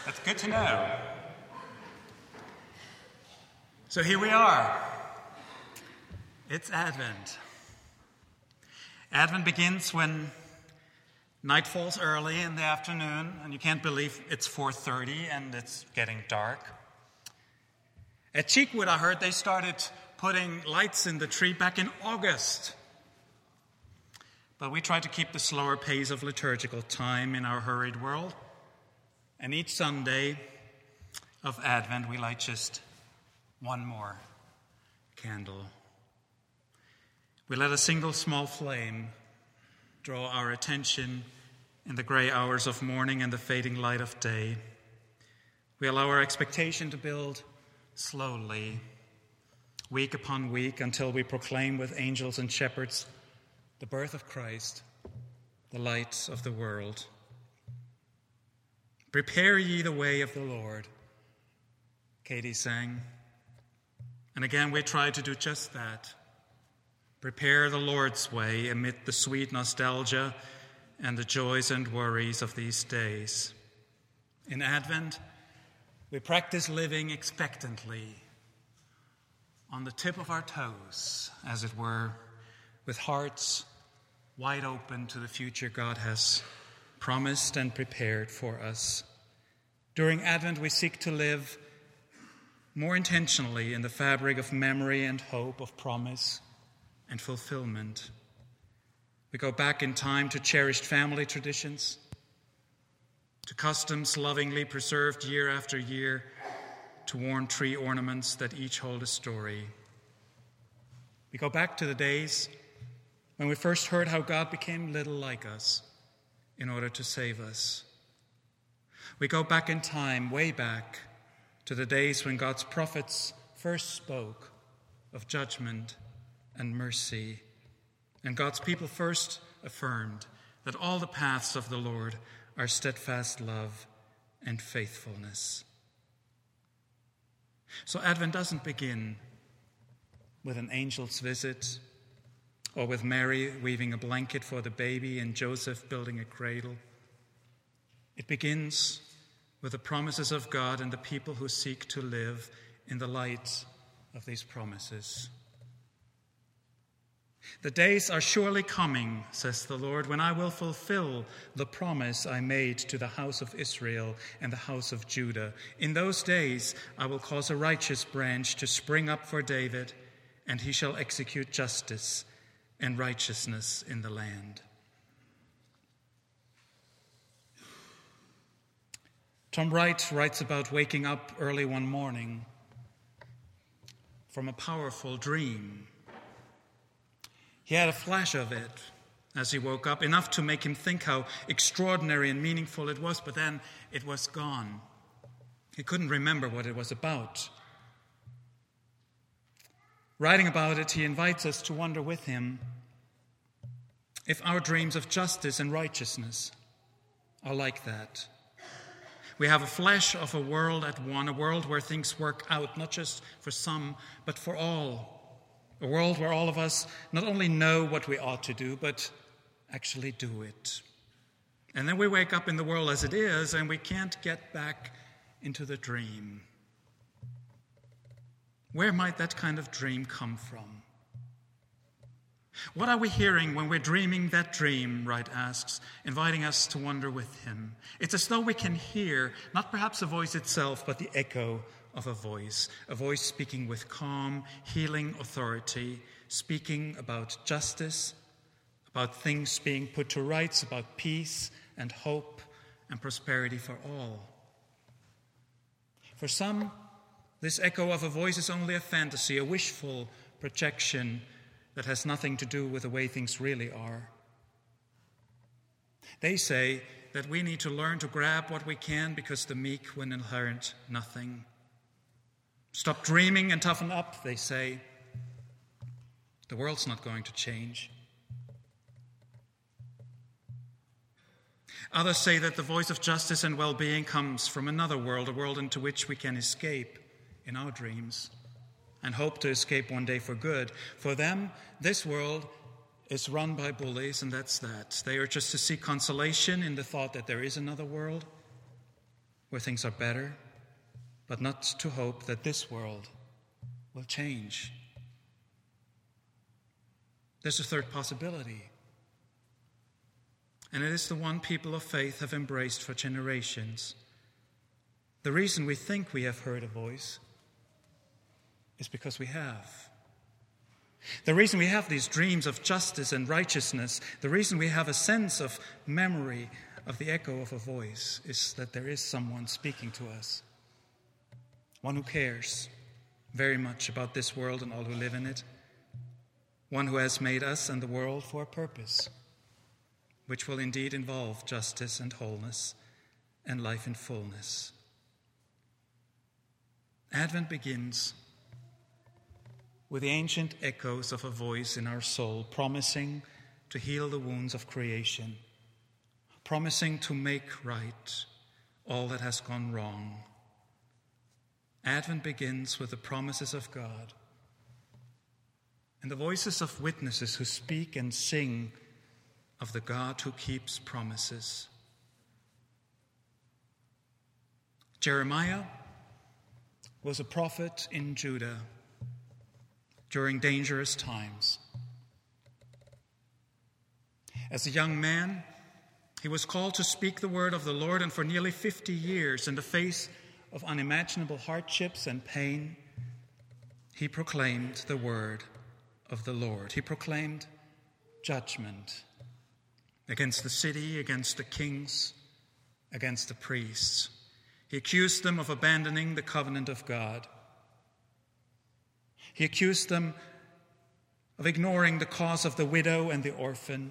That's good to know. So here we are. It's Advent. Advent begins when night falls early in the afternoon, and you can't believe it's 4:30 and it's getting dark. At Cheekwood, I heard they started putting lights in the tree back in August. But we try to keep the slower pace of liturgical time in our hurried world. And each Sunday of Advent, we light just one more candle. We let a single small flame draw our attention in the gray hours of morning and the fading light of day. We allow our expectation to build slowly, week upon week, until we proclaim with angels and shepherds the birth of Christ, the light of the world. Prepare ye the way of the Lord, Katie sang. And again, we try to do just that. Prepare the Lord's way amid the sweet nostalgia and the joys and worries of these days. In Advent, we practice living expectantly, on the tip of our toes, as it were, with hearts wide open to the future God has promised and prepared for us. During Advent, we seek to live more intentionally in the fabric of memory and hope, of promise and fulfillment. We go back in time to cherished family traditions, to customs lovingly preserved year after year, to worn tree ornaments that each hold a story. We go back to the days when we first heard how God became little like us in order to save us. We go back in time, way back, to the days when God's prophets first spoke of judgment and mercy, and God's people first affirmed that all the paths of the Lord are steadfast love and faithfulness. So Advent doesn't begin with an angel's visit, or with Mary weaving a blanket for the baby and Joseph building a cradle. It begins with the promises of God and the people who seek to live in the light of these promises. The days are surely coming, says the Lord, when I will fulfill the promise I made to the house of Israel and the house of Judah. In those days I will cause a righteous branch to spring up for David, and he shall execute justice and righteousness in the land. Tom Wright writes about waking up early one morning from a powerful dream. He had a flash of it as he woke up, enough to make him think how extraordinary and meaningful it was, but then it was gone. He couldn't remember what it was about. Writing about it, he invites us to wonder with him if our dreams of justice and righteousness are like that. We have a flash of a world at one, a world where things work out, not just for some, but for all. A world where all of us not only know what we ought to do, but actually do it. And then we wake up in the world as it is, and we can't get back into the dream. Where might that kind of dream come from? What are we hearing when we're dreaming that dream, Wright asks, inviting us to wonder with him? It's as though we can hear, not perhaps a voice itself, but the echo of a voice speaking with calm, healing authority, speaking about justice, about things being put to rights, about peace and hope and prosperity for all. For some, this echo of a voice is only a fantasy, a wishful projection that has nothing to do with the way things really are. They say that we need to learn to grab what we can because the meek will inherit nothing. Stop dreaming and toughen up, they say. The world's not going to change. Others say that the voice of justice and well-being comes from another world, a world into which we can escape in our dreams and hope to escape one day for good. For them, this world is run by bullies, and that's that. They are just to seek consolation in the thought that there is another world where things are better, but not to hope that this world will change. There's a third possibility, and it is the one people of faith have embraced for generations. The reason we think we have heard a voice is because we have. The reason we have these dreams of justice and righteousness, the reason we have a sense of memory of the echo of a voice, is that there is someone speaking to us. One who cares very much about this world and all who live in it. One who has made us and the world for a purpose, which will indeed involve justice and wholeness and life in fullness. Advent begins with the ancient echoes of a voice in our soul promising to heal the wounds of creation, promising to make right all that has gone wrong. Advent begins with the promises of God and the voices of witnesses who speak and sing of the God who keeps promises. Jeremiah was a prophet in Judah during dangerous times. As a young man, he was called to speak the word of the Lord, and for nearly 50 years, in the face of unimaginable hardships and pain, he proclaimed the word of the Lord. He proclaimed judgment against the city, against the kings, against the priests. He accused them of abandoning the covenant of God. He accused them of ignoring the cause of the widow and the orphan.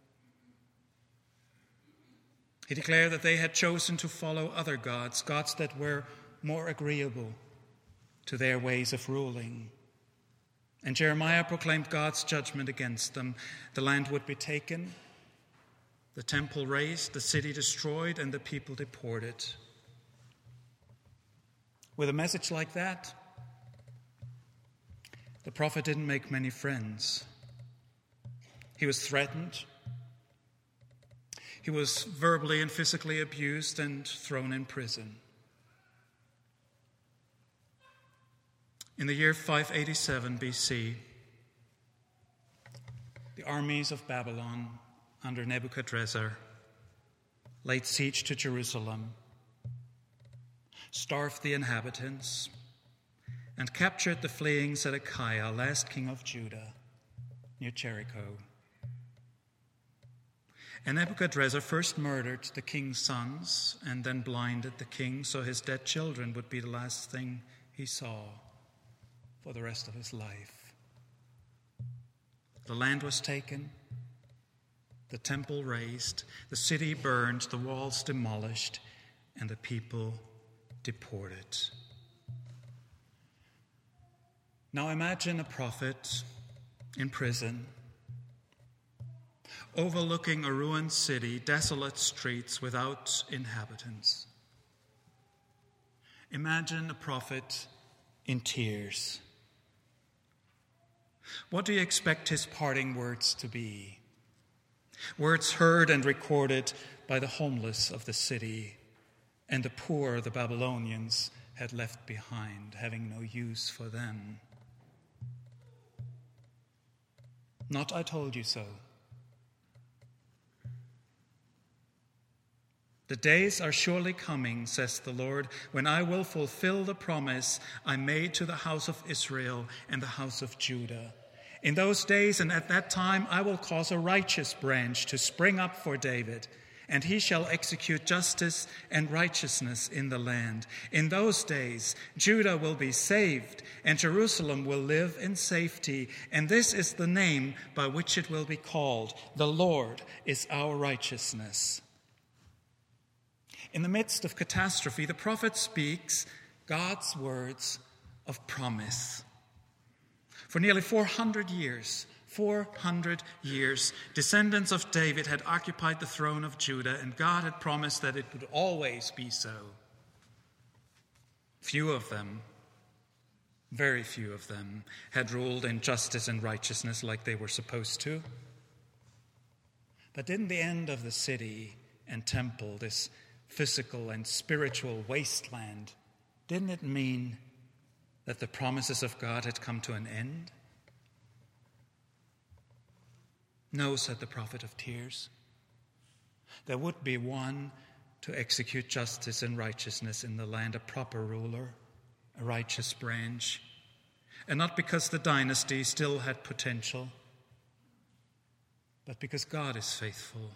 He declared that they had chosen to follow other gods, gods that were more agreeable to their ways of ruling. And Jeremiah proclaimed God's judgment against them. The land would be taken, the temple razed, the city destroyed, and the people deported. With a message like that, the prophet didn't make many friends. He was threatened. He was verbally and physically abused and thrown in prison. In the year 587 BC, the armies of Babylon under Nebuchadnezzar laid siege to Jerusalem, starved the inhabitants, and captured the fleeing Zedekiah, last king of Judah, near Jericho. And Nebuchadnezzar first murdered the king's sons and then blinded the king so his dead children would be the last thing he saw for the rest of his life. The land was taken, the temple razed, the city burned, the walls demolished, and the people deported. Now imagine a prophet in prison, overlooking a ruined city, desolate streets without inhabitants. Imagine a prophet in tears. What do you expect his parting words to be? Words heard and recorded by the homeless of the city and the poor the Babylonians had left behind, having no use for them. Not, "I told you so." The days are surely coming, says the Lord, when I will fulfill the promise I made to the house of Israel and the house of Judah. In those days and at that time I will cause a righteous branch to spring up for David, and he shall execute justice and righteousness in the land. In those days, Judah will be saved, and Jerusalem will live in safety. And this is the name by which it will be called: the Lord is our righteousness. In the midst of catastrophe, the prophet speaks God's words of promise. For nearly 400 years, descendants of David had occupied the throne of Judah, and God had promised that it would always be so. Few of them, very few of them, had ruled in justice and righteousness like they were supposed to. But didn't the end of the city and temple, this physical and spiritual wasteland, didn't it mean that the promises of God had come to an end? No, said the prophet of tears. There would be one to execute justice and righteousness in the land, a proper ruler, a righteous branch, and not because the dynasty still had potential, but because God is faithful.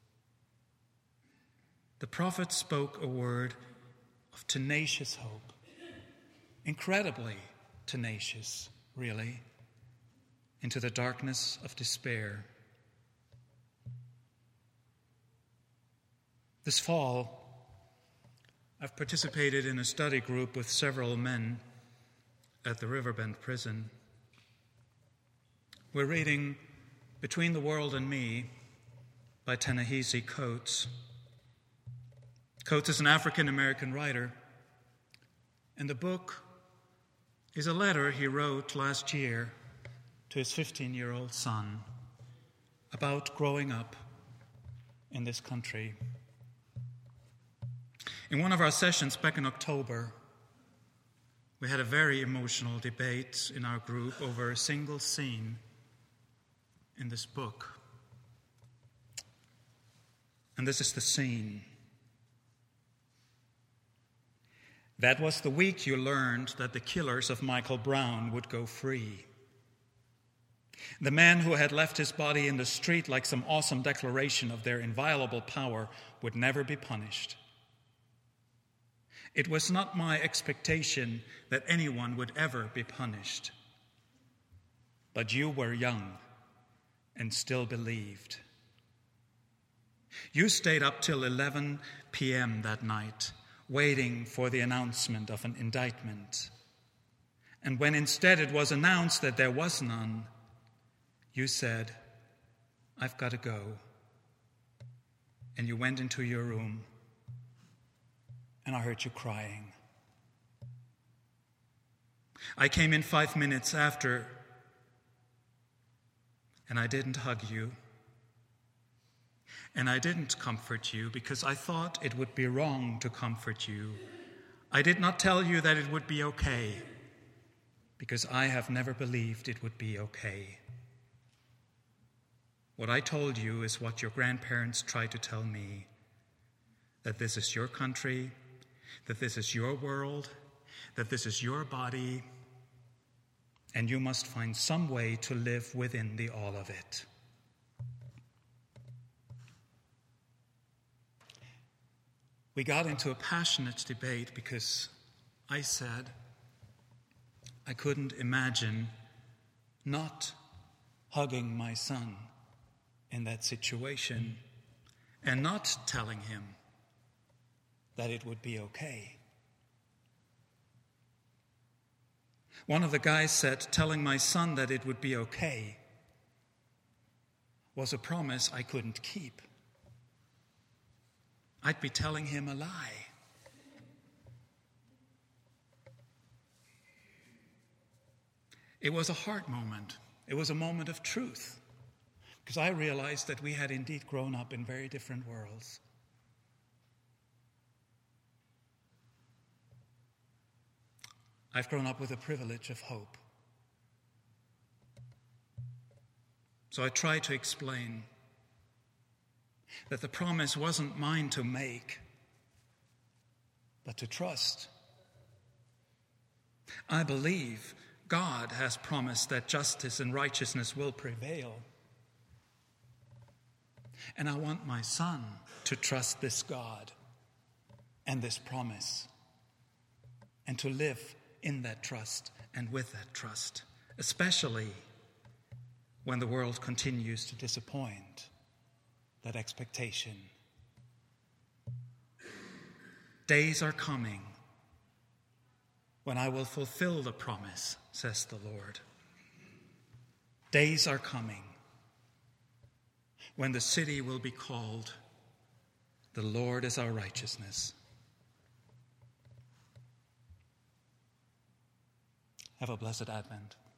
The prophet spoke a word of tenacious hope, incredibly tenacious, really, into the darkness of despair. This fall, I've participated in a study group with several men at the Riverbend prison. We're reading Between the World and Me by Ta-Nehisi Coates. Coates is an African-American writer, and the book is a letter he wrote last year to his 15-year-old son about growing up in this country. In one of our sessions back in October, we had a very emotional debate in our group over a single scene in this book. And this is the scene. That was the week you learned that the killers of Michael Brown would go free. The man who had left his body in the street like some awesome declaration of their inviolable power would never be punished. It was not my expectation that anyone would ever be punished. But you were young and still believed. You stayed up till 11 p.m. that night, waiting for the announcement of an indictment. And when instead it was announced that there was none, you said, "I've got to go." And you went into your room, and I heard you crying. I came in 5 minutes after, and I didn't hug you. And I didn't comfort you because I thought it would be wrong to comfort you. I did not tell you that it would be okay because I have never believed it would be okay. What I told you is what your grandparents tried to tell me, that this is your country, that this is your world, that this is your body, and you must find some way to live within the all of it. We got into a passionate debate because I said I couldn't imagine not hugging my son in that situation and not telling him that it would be okay. One of the guys said, telling my son that it would be okay was a promise I couldn't keep. I'd be telling him a lie. It was a hard moment. It was a moment of truth, because I realized that we had indeed grown up in very different worlds. I've grown up with the privilege of hope. So I tried to explain that the promise wasn't mine to make, but to trust. I believe God has promised that justice and righteousness will prevail. And I want my son to trust this God and this promise, and to live in that trust and with that trust, especially when the world continues to disappoint that expectation. Days are coming when I will fulfill the promise, says the Lord. Days are coming when the city will be called, "The Lord is our righteousness." Have a blessed Advent.